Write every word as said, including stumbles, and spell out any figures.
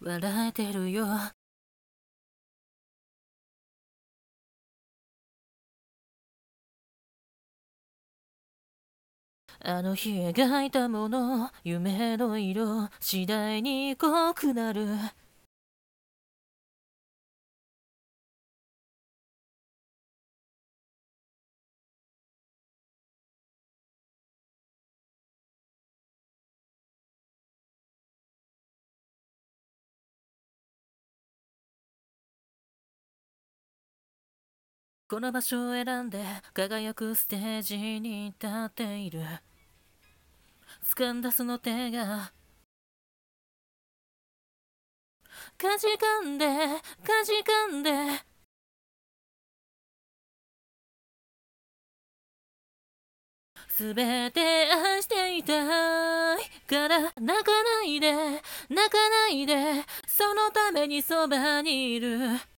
笑えてるよ。あの日描いたもの、夢の色次第に濃くなる。この場所を選んで輝くステージに立っている。掴んだその手がかじかんでかじかんで、すべて愛していたいから泣かないで泣かないで、そのためにそばにいる。